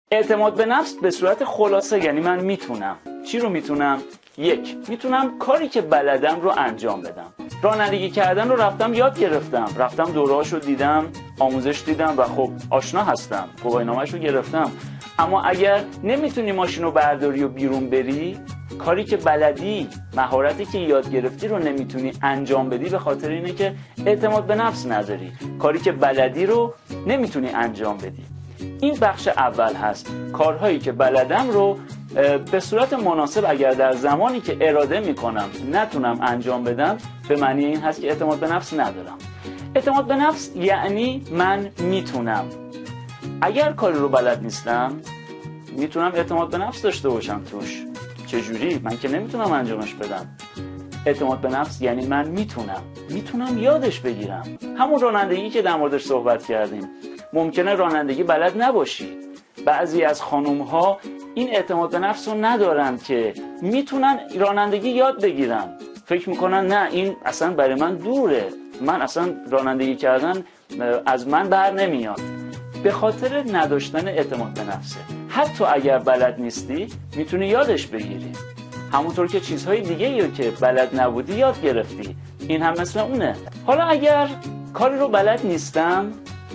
اعتماد به نفس به صورت خلاصه یعنی من میتونم. چی رو میتونم؟ یک، میتونم کاری که بلدم رو انجام بدم. رانندگی کردن رو رفتم یاد گرفتم، رفتم دوره‌هاش رو دیدم، آموزش دیدم و خب آشنا هستم، گواهینامه‌اش رو گرفتم. اما اگر نمیتونی ماشین رو برداری و بیرون بری، کاری که بلدی، مهارتی که یاد گرفتی رو نمیتونی انجام بدی به خاطر اینه که اعتماد به نفس نداری. کاری که بلدی رو نمیتونی انجام بدی. این بخش اول هست. کارهایی که بلدم رو به صورت مناسب اگر در زمانی که اراده میکنم نتونم انجام بدم، به معنی این هست که اعتماد به نفس ندارم. اعتماد به نفس یعنی من میتونم. اگر کاری رو بلد نیستم میتونم اعتماد به نفس داشته باشم توش. چجوری؟ من که نمیتونم انجامش بدم. اعتماد به نفس یعنی من میتونم یادش بگیرم. همون رانندگی که در موردش صحبت کردیم. ممکنه رانندگی بلد نباشی. بعضی از خانوم‌ها این اعتماد به نفس رو ندارن که میتونن رانندگی یاد بگیرن. فکر میکنن نه این اصلا برای من دوره، من اصلا رانندگی کردن از من بر نمیاد. به خاطر نداشتن اعتماد به نفسه. حتی اگر بلد نیستی میتونی یادش بگیری. همونطور که چیزهای دیگه که بلد نبودی یاد گرفتی. این هم مثل اونه. حالا اگر کاری رو بلد نیستم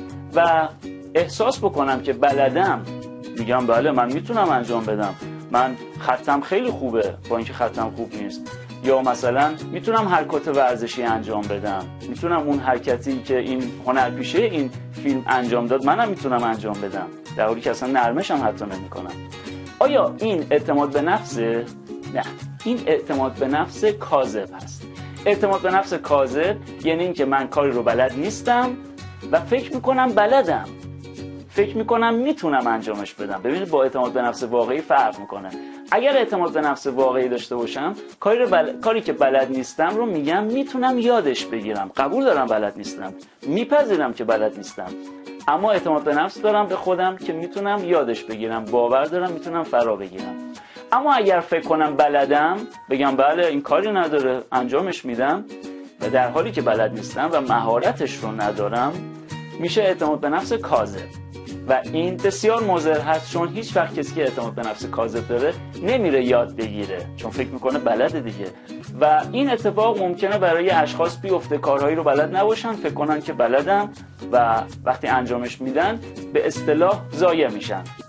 و احساس بکنم که بلدم، میگم بله من میتونم انجام بدم، من خطم خیلی خوبه با اینکه خطم خوب نیست، یا مثلا میتونم حرکات ورزشی انجام بدم، میتونم اون حرکتی که این هنرپیشه این فیلم انجام داد منم میتونم انجام بدم، در حالی که اصلا نرمش هم حتی نمیکنم. آیا این اعتماد به نفسه؟ نه، این اعتماد به نفس کاذب هست. اعتماد به نفس کاذب یعنی اینکه من کاری رو بلد نیستم و فکر میکنم بلدم، فکر میکنم میتونم انجامش بدم. ببینید با اعتماد به نفس واقعی فرق میکنه. اگر اعتماد به نفس واقعی داشته باشم، کاری که بلد نیستم رو میگم میتونم یادش بگیرم. قبول دارم بلد نیستم، میپذیرم که بلد نیستم، اما اعتماد به نفس دارم به خودم که میتونم یادش بگیرم، باور دارم میتونم فرا بگیرم. اما اگر فکر کنم بلدم، بگم بله این کاری نداره انجامش میدم، و در حالی که بلد نیستم و مهارتش رو ندارم، میشه اعتماد به نفس کاذب. و این بسیار مضر هست، چون هیچ وقت کسی که اعتماد به نفس کاذب داره نمیره یاد بگیره، چون فکر میکنه بلده دیگه. و این اتفاق ممکنه برای اشخاص بیفته کارهایی رو بلد نباشن، فکر کنن که بلدن و وقتی انجامش میدن به اصطلاح ضایع میشن.